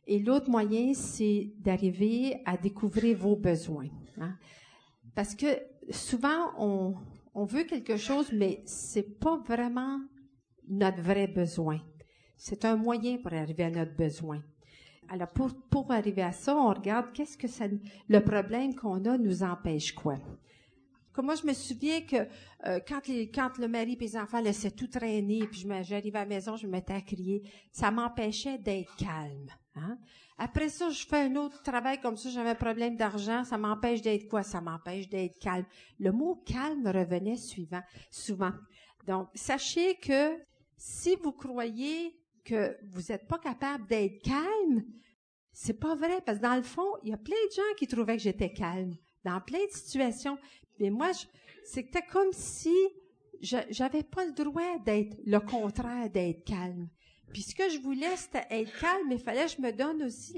Et l'autre moyen, c'est d'arriver à découvrir vos besoins. Hein? Parce que souvent, on veut quelque chose, mais c'est pas vraiment notre vrai besoin. C'est un moyen pour arriver à notre besoin. Alors, pour arriver à ça, on regarde le problème qu'on a nous empêche quoi. Comme moi, je me souviens que quand le mari et les enfants laissaient tout traîner, puis j'arrivais à la maison, je me mettais à crier, ça m'empêchait d'être calme. Hein? Après ça, je fais un autre travail comme ça, j'avais un problème d'argent, ça m'empêche d'être quoi? Ça m'empêche d'être calme. Le mot calme revenait souvent. Donc, sachez que si vous croyez que vous n'êtes pas capable d'être calme, c'est pas vrai, parce que dans le fond, il y a plein de gens qui trouvaient que j'étais calme, dans plein de situations. Mais moi, c'était comme si j'avais pas le droit d'être le contraire d'être calme. Puis ce que je voulais, c'était être calme, mais il fallait que je me donne aussi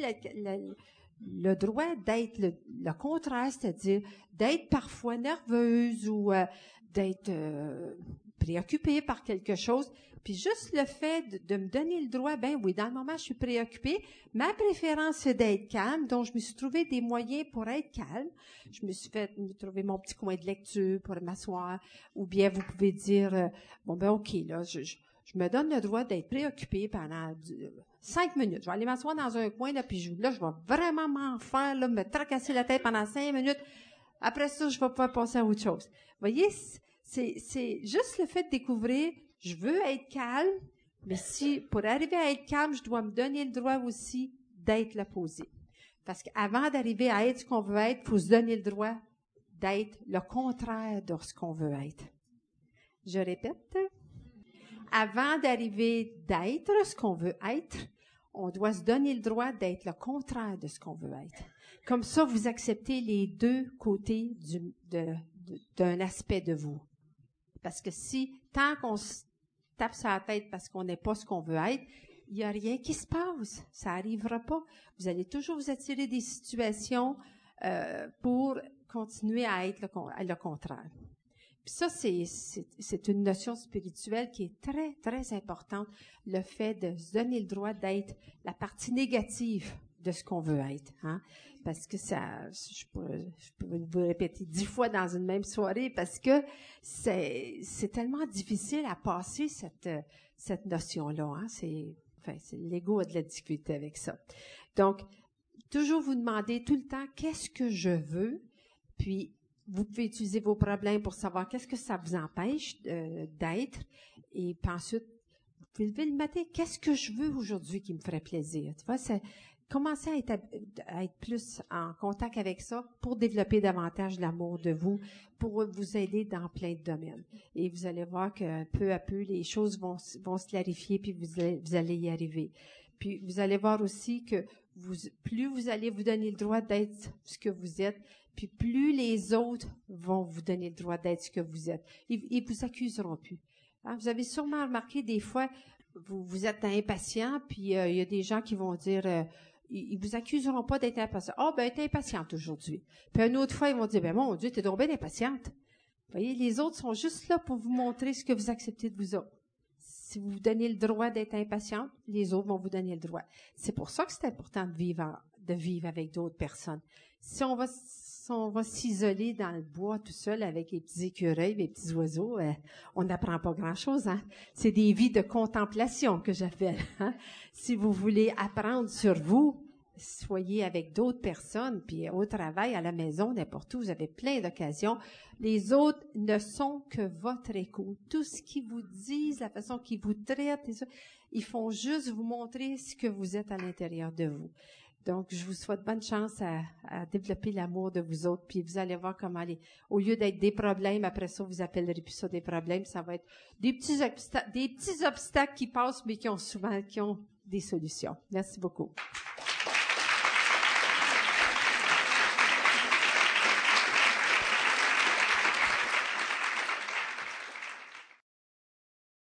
le droit d'être le contraire, c'est-à-dire d'être parfois nerveuse ou d'être préoccupée par quelque chose. Puis juste le fait de me donner le droit, ben oui, dans le moment, je suis préoccupée. Ma préférence, c'est d'être calme. Donc, je me suis trouvé des moyens pour être calme. Je me suis trouver mon petit coin de lecture pour m'asseoir. Ou bien, vous pouvez dire, bon, ben OK, là, je me donne le droit d'être préoccupée pendant 5 minutes. Je vais aller m'asseoir dans un coin, là, puis je vais vraiment m'en faire, là, me tracasser la tête pendant 5 minutes. Après ça, je vais pouvoir passer à autre chose. Vous voyez, c'est juste le fait de découvrir, je veux être calme, mais pour arriver à être calme, je dois me donner le droit aussi d'être l'opposé. Parce qu'avant d'arriver à être ce qu'on veut être, il faut se donner le droit d'être le contraire de ce qu'on veut être. Je répète. Avant d'arriver d'être ce qu'on veut être, on doit se donner le droit d'être le contraire de ce qu'on veut être. Comme ça, vous acceptez les deux côtés d'un aspect de vous. Parce que tant qu'on se tape sur la tête parce qu'on n'est pas ce qu'on veut être, il n'y a rien qui se passe. Ça n'arrivera pas. Vous allez toujours vous attirer des situations pour continuer à être le contraire. Puis ça, c'est une notion spirituelle qui est très, très importante, le fait de se donner le droit d'être la partie négative de ce qu'on veut être. Hein? Parce que je peux vous répéter 10 fois dans une même soirée, parce que c'est tellement difficile à passer cette notion-là. Hein? C'est l'ego a de la difficulté avec ça. Donc, toujours vous demander tout le temps, qu'est-ce que je veux? Puis, vous pouvez utiliser vos problèmes pour savoir qu'est-ce que ça vous empêche d'être. Et puis ensuite, vous pouvez lever le matin, qu'est-ce que je veux aujourd'hui qui me ferait plaisir? Tu vois, commencez à être plus en contact avec ça pour développer davantage l'amour de vous, pour vous aider dans plein de domaines. Et vous allez voir que peu à peu, les choses vont se clarifier, puis vous allez y arriver. Puis vous allez voir aussi que plus vous allez vous donner le droit d'être ce que vous êtes, puis plus les autres vont vous donner le droit d'être ce que vous êtes. Ils vous accuseront plus. Hein? Vous avez sûrement remarqué des fois, vous êtes impatient, puis il y a des gens qui vont dire, ils vous accuseront pas d'être impatient. T'es impatiente aujourd'hui. Puis une autre fois, ils vont dire, mon Dieu, t'es donc bien impatiente. Vous voyez, les autres sont juste là pour vous montrer ce que vous acceptez de vous autres. Si vous vous donnez le droit d'être impatiente, les autres vont vous donner le droit. C'est pour ça que c'est important de vivre avec d'autres personnes. Si on va s'isoler dans le bois tout seul avec les petits écureuils, les petits oiseaux, on n'apprend pas grand-chose. Hein? C'est des vies de contemplation que j'appelle. Hein? Si vous voulez apprendre sur vous, soyez avec d'autres personnes, puis au travail, à la maison, n'importe où, vous avez plein d'occasions. Les autres ne sont que votre écho. Tout ce qu'ils vous disent, la façon qu'ils vous traitent, ils font juste vous montrer ce que vous êtes à l'intérieur de vous. Donc, je vous souhaite bonne chance à développer l'amour de vous autres, puis vous allez voir comment au lieu d'être des problèmes, après ça, vous appellerez plus ça des problèmes, ça va être des petits obstacles qui passent, mais qui ont des solutions. Merci beaucoup.